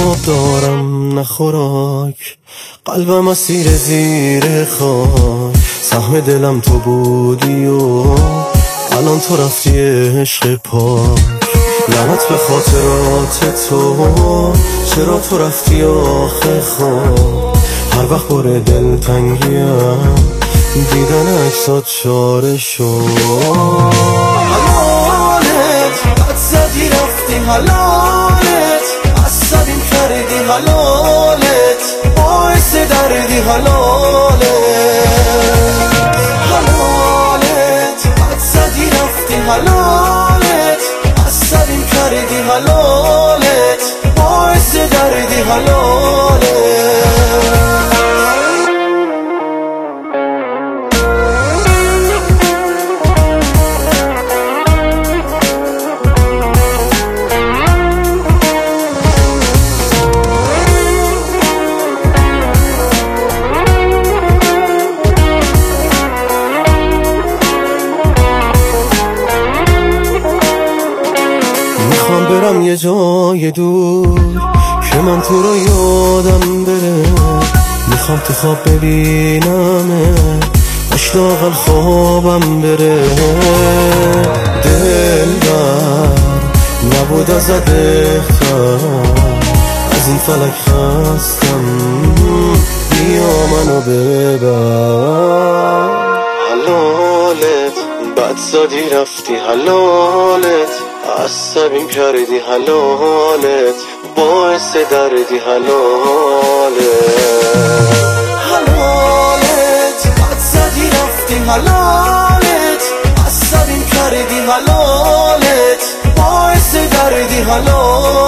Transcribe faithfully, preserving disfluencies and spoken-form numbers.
خواب دارم نه خوراک، قلبم اسیر زیر خاک. سهم دلم تو بودی و الان تو رفتی عشق پاک. لعنت به خاطرات تو، چرا تو رفتی آخه خواب. هر وقت بار دلتنگیم دیدن عکسات چاره شد. حلالت قد زدی رفتی، حلالت عصبیم کردی، حلالت باعث دردی، حلالت حلالت قد زدی رفتی، حلالت عصبیم کردی، حلالت باعث دردی، حلالت. میخوام برم یه جای دور که من تو رو یادم بره. میخوام تو خواب ببینم باش لااقل خوابم بره. دلبر نبود ازت بهتر، از این فلک خستم، بیا منو ببر. حلالت بد زدی رفتی، حلالت عصبیم کردی، حلالت باعث دردی، حلالت حلالت بد زدی رفتی، حلالت عصبیم کردی، حلالت باعث دردی، حلالت.